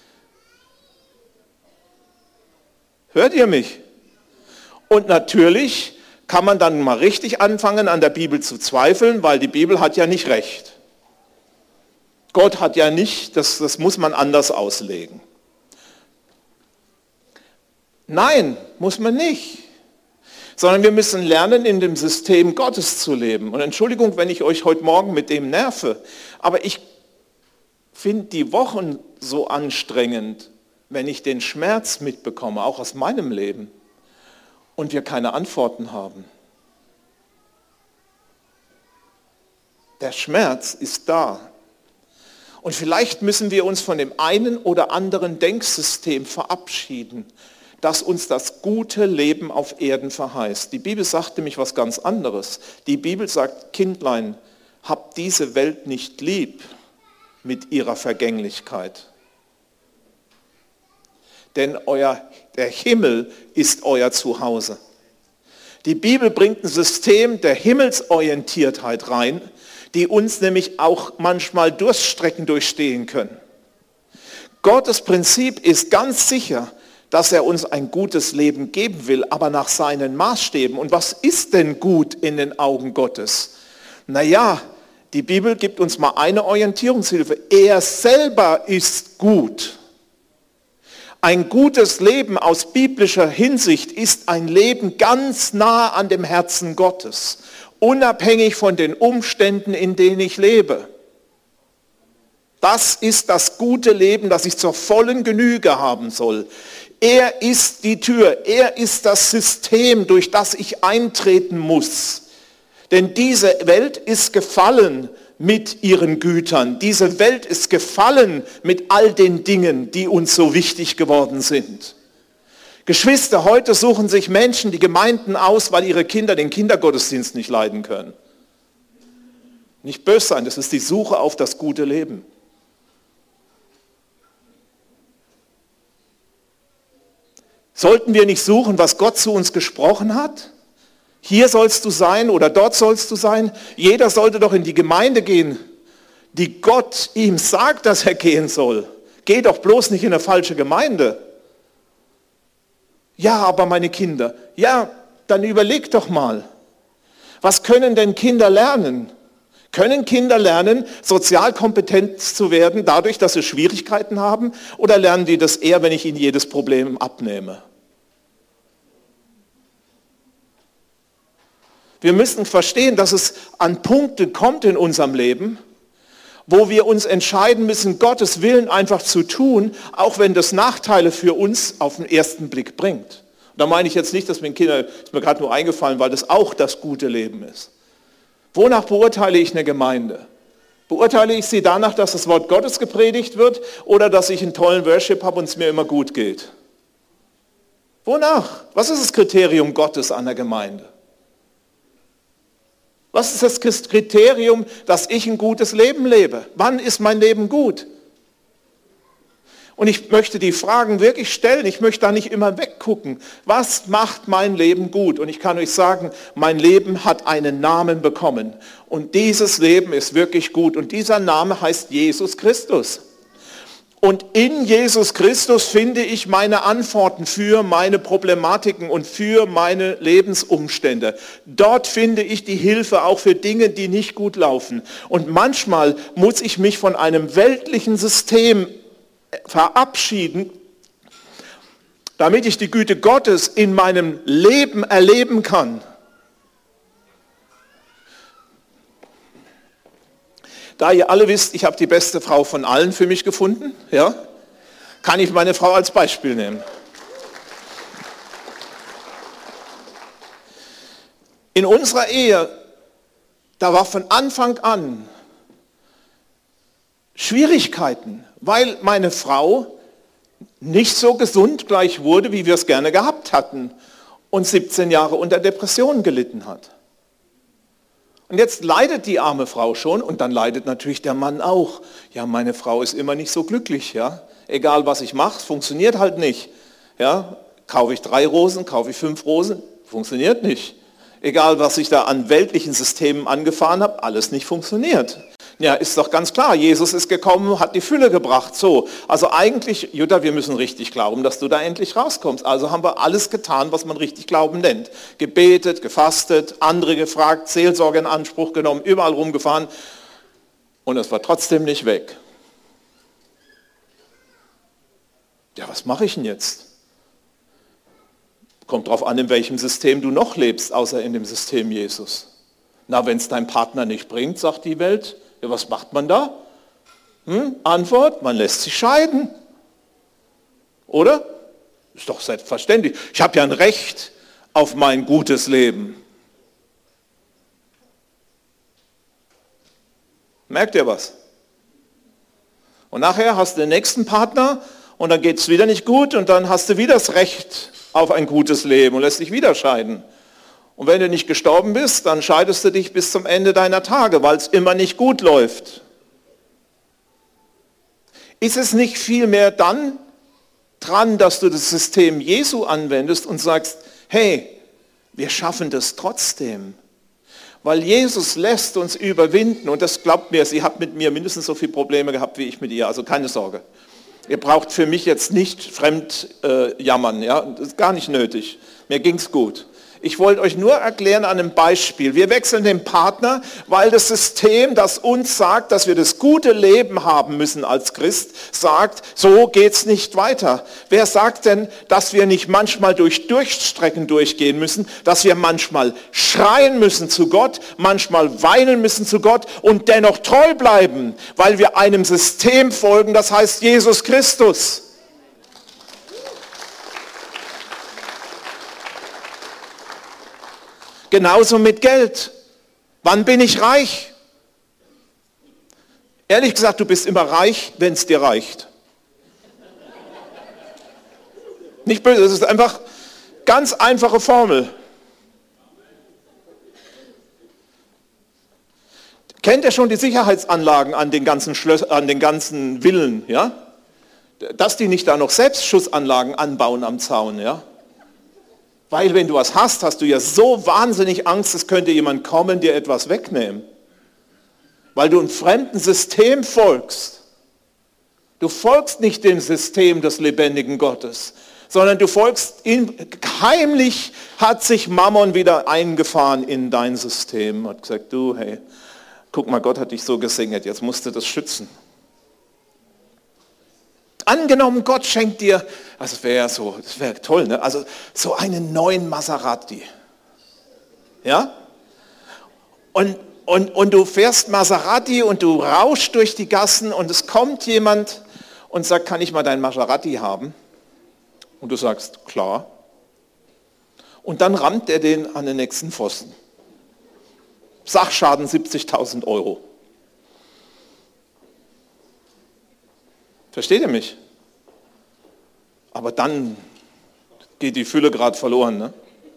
Hört ihr mich? Und natürlich kann man dann mal richtig anfangen, an der Bibel zu zweifeln, weil die Bibel hat ja nicht recht. Gott hat ja nicht, das muss man anders auslegen. Nein, muss man nicht. Sondern wir müssen lernen, in dem System Gottes zu leben. Und Entschuldigung, wenn ich euch heute Morgen mit dem nerve, aber ich finde die Wochen so anstrengend, wenn ich den Schmerz mitbekomme, auch aus meinem Leben. Und wir keine Antworten haben. Der Schmerz ist da. Und vielleicht müssen wir uns von dem einen oder anderen Denksystem verabschieden, das uns das gute Leben auf Erden verheißt. Die Bibel sagt nämlich was ganz anderes. Die Bibel sagt, Kindlein, habt diese Welt nicht lieb mit ihrer Vergänglichkeit. Denn der Himmel ist euer Zuhause. Die Bibel bringt ein System der Himmelsorientiertheit rein, die uns nämlich auch manchmal Durststrecken durchstehen können. Gottes Prinzip ist ganz sicher, dass er uns ein gutes Leben geben will, aber nach seinen Maßstäben. Und was ist denn gut in den Augen Gottes? Naja, die Bibel gibt uns mal eine Orientierungshilfe. Er selber ist gut. Ein gutes Leben aus biblischer Hinsicht ist ein Leben ganz nah an dem Herzen Gottes, unabhängig von den Umständen, in denen ich lebe. Das ist das gute Leben, das ich zur vollen Genüge haben soll. Er ist die Tür, er ist das System, durch das ich eintreten muss. Denn diese Welt ist gefallen mit ihren Gütern. Diese Welt ist gefallen mit all den Dingen, die uns so wichtig geworden sind. Geschwister, heute suchen sich Menschen die Gemeinden aus, weil ihre Kinder den Kindergottesdienst nicht leiden können. Nicht böse sein, das ist die Suche auf das gute Leben. Sollten wir nicht suchen, was Gott zu uns gesprochen hat? Hier sollst du sein oder dort sollst du sein. Jeder sollte doch in die Gemeinde gehen, die Gott ihm sagt, dass er gehen soll. Geh doch bloß nicht in eine falsche Gemeinde. Ja, aber meine Kinder. Ja, dann überleg doch mal. Was können denn Kinder lernen? Können Kinder lernen, sozial kompetent zu werden, dadurch, dass sie Schwierigkeiten haben? Oder lernen die das eher, wenn ich ihnen jedes Problem abnehme? Wir müssen verstehen, dass es an Punkte kommt in unserem Leben, wo wir uns entscheiden müssen, Gottes Willen einfach zu tun, auch wenn das Nachteile für uns auf den ersten Blick bringt. Und da meine ich jetzt nicht, dass Kinder, ist mir gerade nur eingefallen, weil das auch das gute Leben ist. Wonach beurteile ich eine Gemeinde? Beurteile ich sie danach, dass das Wort Gottes gepredigt wird oder dass ich einen tollen Worship habe und es mir immer gut geht? Wonach? Was ist das Kriterium Gottes an der Gemeinde? Was ist das Kriterium, dass ich ein gutes Leben lebe? Wann ist mein Leben gut? Und ich möchte die Fragen wirklich stellen. Ich möchte da nicht immer weggucken. Was macht mein Leben gut? Und ich kann euch sagen, mein Leben hat einen Namen bekommen. Und dieses Leben ist wirklich gut. Und dieser Name heißt Jesus Christus. Und in Jesus Christus finde ich meine Antworten für meine Problematiken und für meine Lebensumstände. Dort finde ich die Hilfe auch für Dinge, die nicht gut laufen. Und manchmal muss ich mich von einem weltlichen System verabschieden, damit ich die Güte Gottes in meinem Leben erleben kann. Da ihr alle wisst, ich habe die beste Frau von allen für mich gefunden, ja, kann ich meine Frau als Beispiel nehmen. In unserer Ehe, da war von Anfang an Schwierigkeiten, weil meine Frau nicht so gesund gleich wurde, wie wir es gerne gehabt hatten und 17 Jahre unter Depressionen gelitten hat. Und jetzt leidet die arme Frau schon und dann leidet natürlich der Mann auch. Ja, meine Frau ist immer nicht so glücklich, ja. Egal was ich mache, es funktioniert halt nicht. Ja, kaufe ich 3 Rosen, kaufe ich 5 Rosen, funktioniert nicht. Egal was ich da an weltlichen Systemen angefahren habe, alles nicht funktioniert. Ja, ist doch ganz klar, Jesus ist gekommen, hat die Fülle gebracht. So, also eigentlich, Jutta, wir müssen richtig glauben, dass du da endlich rauskommst. Also haben wir alles getan, was man richtig glauben nennt. Gebetet, gefastet, andere gefragt, Seelsorge in Anspruch genommen, überall rumgefahren und es war trotzdem nicht weg. Ja, was mache ich denn jetzt? Kommt drauf an, in welchem System du noch lebst, außer in dem System Jesus. Na, wenn es dein Partner nicht bringt, sagt die Welt, ja, was macht man da? Antwort, man lässt sich scheiden. Oder? Ist doch selbstverständlich. Ich habe ja ein Recht auf mein gutes Leben. Merkt ihr was? Und nachher hast du den nächsten Partner und dann geht es wieder nicht gut und dann hast du wieder das Recht auf ein gutes Leben und lässt dich wieder scheiden. Und wenn du nicht gestorben bist, dann scheidest du dich bis zum Ende deiner Tage, weil es immer nicht gut läuft. Ist es nicht vielmehr dann dran, dass du das System Jesu anwendest und sagst, hey, wir schaffen das trotzdem. Weil Jesus lässt uns überwinden und das glaubt mir, sie hat mit mir mindestens so viele Probleme gehabt wie ich mit ihr, also keine Sorge. Ihr braucht für mich jetzt nicht fremd jammern, ja? Das ist gar nicht nötig. Mir ging es gut. Ich wollte euch nur erklären an einem Beispiel. Wir wechseln den Partner, weil das System, das uns sagt, dass wir das gute Leben haben müssen als Christ, sagt, so geht's nicht weiter. Wer sagt denn, dass wir nicht manchmal durch Durchstrecken durchgehen müssen, dass wir manchmal schreien müssen zu Gott, manchmal weinen müssen zu Gott und dennoch treu bleiben, weil wir einem System folgen, das heißt Jesus Christus. Genauso mit Geld. Wann bin ich reich? Ehrlich gesagt, du bist immer reich, wenn es dir reicht. Nicht böse, das ist einfach ganz einfache Formel. Kennt ihr schon die Sicherheitsanlagen an den ganzen an den ganzen Villen, ja? Dass die nicht da noch Selbstschussanlagen anbauen am Zaun, ja? Weil wenn du was hast, hast du ja so wahnsinnig Angst, es könnte jemand kommen, dir etwas wegnehmen. Weil du einem fremden System folgst. Du folgst nicht dem System des lebendigen Gottes, sondern du folgst ihm. Heimlich hat sich Mammon wieder eingefahren in dein System. Hat gesagt, du, hey, guck mal, Gott hat dich so gesegnet, jetzt musst du das schützen. Angenommen, Gott schenkt dir, also das wäre toll, ne? Also so einen neuen Maserati. Ja? Und du fährst Maserati und du rauschst durch die Gassen und es kommt jemand und sagt, kann ich mal dein Maserati haben? Und du sagst, klar. Und dann rammt er den an den nächsten Pfosten. Sachschaden 70.000 €. Versteht ihr mich? Aber dann geht die Fülle gerade verloren. Ne?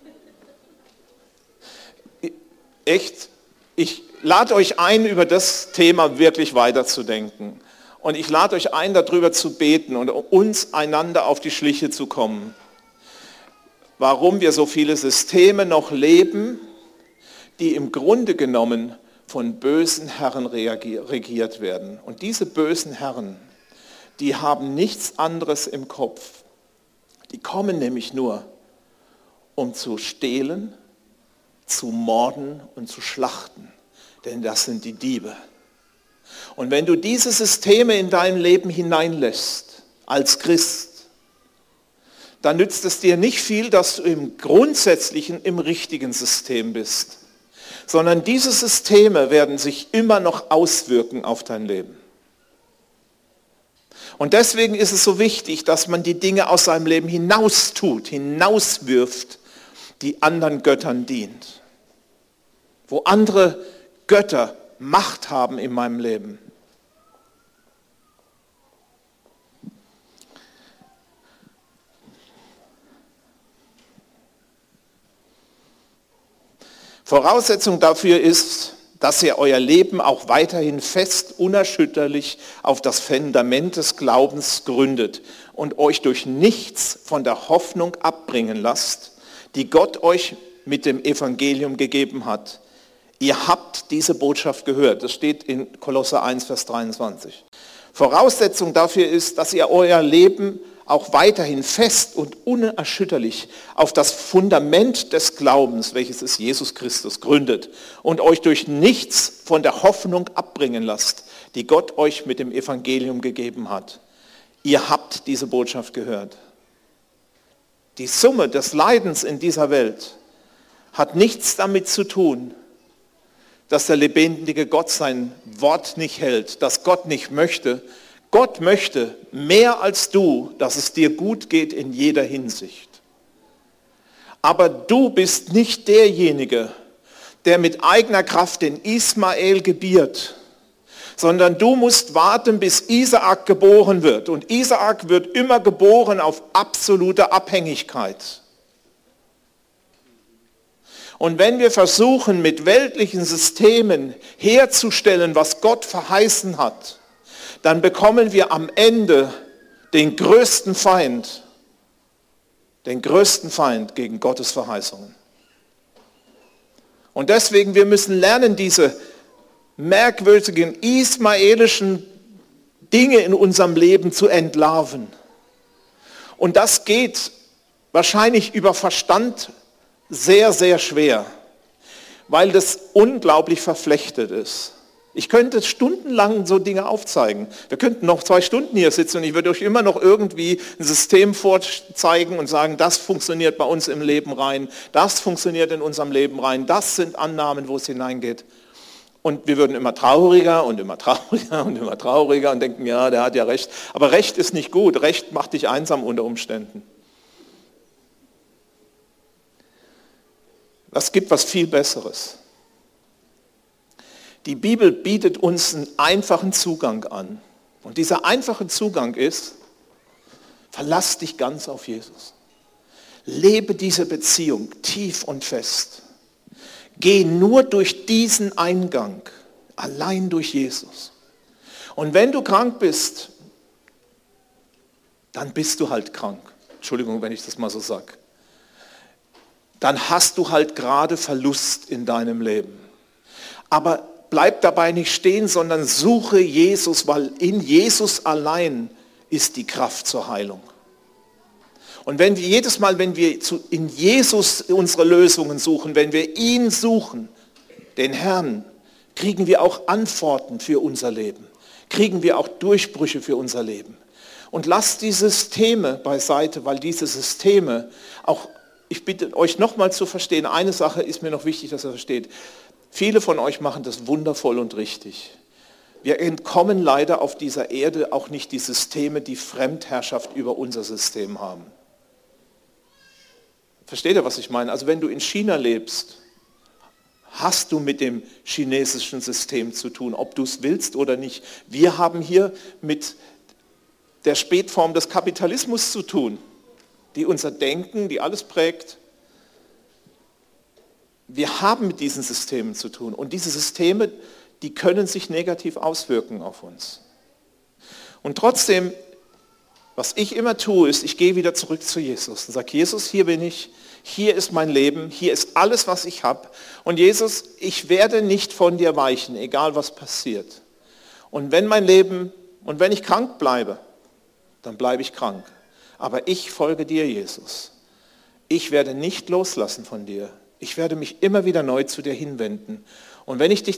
Echt, ich lade euch ein, über das Thema wirklich weiterzudenken. Und ich lade euch ein, darüber zu beten und uns einander auf die Schliche zu kommen. Warum wir so viele Systeme noch leben, die im Grunde genommen von bösen Herren regiert werden. Und diese bösen Herren, die haben nichts anderes im Kopf. Die kommen nämlich nur, um zu stehlen, zu morden und zu schlachten. Denn das sind die Diebe. Und wenn du diese Systeme in dein Leben hineinlässt, als Christ, dann nützt es dir nicht viel, dass du im Grundsätzlichen im richtigen System bist. Sondern diese Systeme werden sich immer noch auswirken auf dein Leben. Und deswegen ist es so wichtig, dass man die Dinge aus seinem Leben hinaustut, hinauswirft, die anderen Göttern dient. Wo andere Götter Macht haben in meinem Leben. Voraussetzung dafür ist, dass ihr euer Leben auch weiterhin fest, unerschütterlich auf das Fundament des Glaubens gründet und euch durch nichts von der Hoffnung abbringen lasst, die Gott euch mit dem Evangelium gegeben hat. Ihr habt diese Botschaft gehört. Das steht in Kolosser 1, Vers 23. Voraussetzung dafür ist, dass ihr euer Leben auch weiterhin fest und unerschütterlich auf das Fundament des Glaubens, welches ist Jesus Christus, gründet und euch durch nichts von der Hoffnung abbringen lasst, die Gott euch mit dem Evangelium gegeben hat. Ihr habt diese Botschaft gehört. Die Summe des Leidens in dieser Welt hat nichts damit zu tun, dass der lebendige Gott sein Wort nicht hält, dass Gott nicht möchte. Gott möchte mehr als du, dass es dir gut geht in jeder Hinsicht. Aber du bist nicht derjenige, der mit eigener Kraft den Ismael gebiert, sondern du musst warten, bis Isaak geboren wird. Und Isaak wird immer geboren auf absolute Abhängigkeit. Und wenn wir versuchen, mit weltlichen Systemen herzustellen, was Gott verheißen hat, dann bekommen wir am Ende den größten Feind gegen Gottes Verheißungen. Und deswegen, wir müssen lernen, diese merkwürdigen ismaelischen Dinge in unserem Leben zu entlarven. Und das geht wahrscheinlich über Verstand sehr, sehr schwer, weil das unglaublich verflechtet ist. Ich könnte stundenlang so Dinge aufzeigen. Wir könnten noch 2 Stunden hier sitzen und ich würde euch immer noch irgendwie ein System vorzeigen und sagen, das funktioniert bei uns im Leben rein, das funktioniert in unserem Leben rein, das sind Annahmen, wo es hineingeht. Und wir würden immer trauriger und immer trauriger und immer trauriger und denken, ja, der hat ja recht. Aber Recht ist nicht gut. Recht macht dich einsam unter Umständen. Es gibt was viel Besseres. Die Bibel bietet uns einen einfachen Zugang an. Und dieser einfache Zugang ist, verlass dich ganz auf Jesus. Lebe diese Beziehung tief und fest. Geh nur durch diesen Eingang, allein durch Jesus. Und wenn du krank bist, dann bist du halt krank. Entschuldigung, wenn ich das mal so sage. Dann hast du halt gerade Verlust in deinem Leben. Aber bleib dabei nicht stehen, sondern suche Jesus, weil in Jesus allein ist die Kraft zur Heilung. Und wenn wir jedes Mal, wenn wir in Jesus unsere Lösungen suchen, wenn wir ihn suchen, den Herrn, kriegen wir auch Antworten für unser Leben, kriegen wir auch Durchbrüche für unser Leben. Und lasst die Systeme beiseite, weil diese Systeme auch, ich bitte euch nochmal zu verstehen, eine Sache ist mir noch wichtig, dass ihr versteht. Viele von euch machen das wundervoll und richtig. Wir entkommen leider auf dieser Erde auch nicht die Systeme, die Fremdherrschaft über unser System haben. Versteht ihr, was ich meine? Also wenn du in China lebst, hast du mit dem chinesischen System zu tun, ob du es willst oder nicht. Wir haben hier mit der Spätform des Kapitalismus zu tun, die unser Denken, die alles prägt. Wir haben mit diesen Systemen zu tun und diese Systeme, die können sich negativ auswirken auf uns. Und trotzdem, was ich immer tue, ist, ich gehe wieder zurück zu Jesus und sage, Jesus, hier bin ich, hier ist mein Leben, hier ist alles, was ich habe. Und Jesus, ich werde nicht von dir weichen, egal was passiert. Und wenn mein Leben, und wenn ich krank bleibe, dann bleibe ich krank. Aber ich folge dir, Jesus. Ich werde nicht loslassen von dir. Ich werde mich immer wieder neu zu dir hinwenden. Und wenn ich dich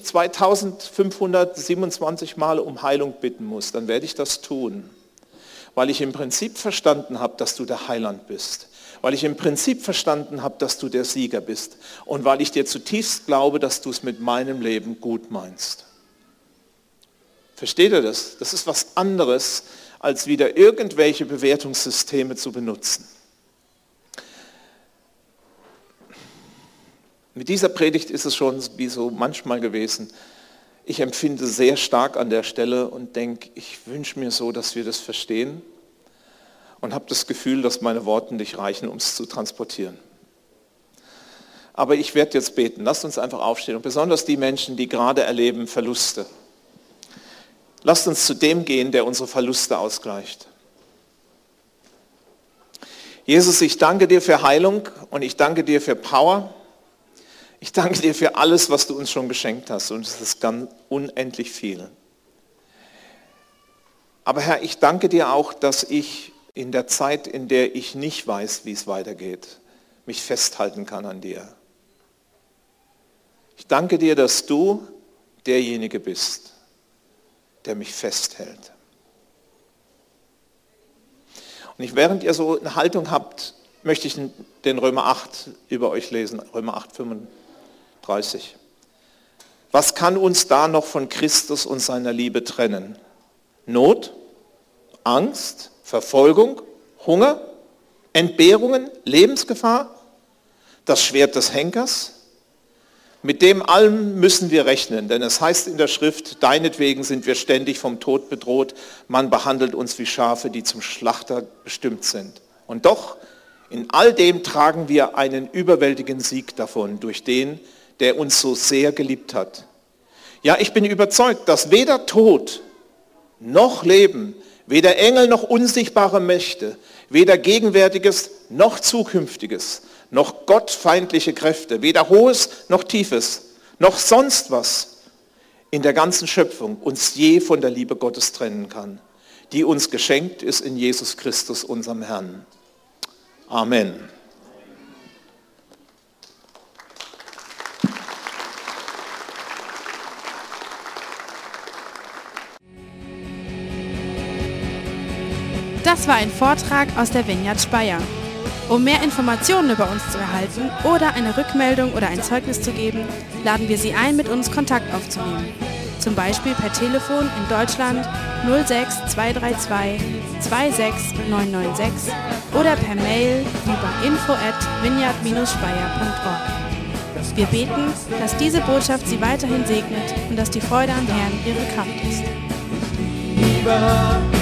2527 Mal um Heilung bitten muss, dann werde ich das tun. Weil ich im Prinzip verstanden habe, dass du der Heiland bist. Weil ich im Prinzip verstanden habe, dass du der Sieger bist. Und weil ich dir zutiefst glaube, dass du es mit meinem Leben gut meinst. Versteht ihr das? Das ist was anderes, als wieder irgendwelche Bewertungssysteme zu benutzen. Mit dieser Predigt ist es schon wie so manchmal gewesen. Ich empfinde sehr stark an der Stelle und denke, ich wünsche mir so, dass wir das verstehen und habe das Gefühl, dass meine Worte nicht reichen, um es zu transportieren. Aber ich werde jetzt beten. Lasst uns einfach aufstehen und besonders die Menschen, die gerade erleben Verluste. Lasst uns zu dem gehen, der unsere Verluste ausgleicht. Jesus, ich danke dir für Heilung und ich danke dir für Power. Ich danke dir für alles, was du uns schon geschenkt hast und es ist ganz unendlich viel. Aber Herr, ich danke dir auch, dass ich in der Zeit, in der ich nicht weiß, wie es weitergeht, mich festhalten kann an dir. Ich danke dir, dass du derjenige bist, der mich festhält. Und während ihr so eine Haltung habt, möchte ich den Römer 8 über euch lesen, Römer 8, 35. Was kann uns da noch von Christus und seiner Liebe trennen? Not, Angst, Verfolgung, Hunger, Entbehrungen, Lebensgefahr, das Schwert des Henkers? Mit dem allem müssen wir rechnen, denn es heißt in der Schrift, deinetwegen sind wir ständig vom Tod bedroht, man behandelt uns wie Schafe, die zum Schlachter bestimmt sind. Und doch, in all dem tragen wir einen überwältigenden Sieg davon, durch den, der uns so sehr geliebt hat. Ja, ich bin überzeugt, dass weder Tod noch Leben, weder Engel noch unsichtbare Mächte, weder Gegenwärtiges noch Zukünftiges, noch gottfeindliche Kräfte, weder Hohes noch Tiefes, noch sonst was in der ganzen Schöpfung uns je von der Liebe Gottes trennen kann, die uns geschenkt ist in Jesus Christus, unserem Herrn. Amen. Das war ein Vortrag aus der Vineyard Speyer. Um mehr Informationen über uns zu erhalten oder eine Rückmeldung oder ein Zeugnis zu geben, laden wir Sie ein, mit uns Kontakt aufzunehmen. Zum Beispiel per Telefon in Deutschland 06 232 26996 oder per Mail über info@vineyard-speyer.org. Wir beten, dass diese Botschaft Sie weiterhin segnet und dass die Freude am Herrn Ihre Kraft ist. Lieber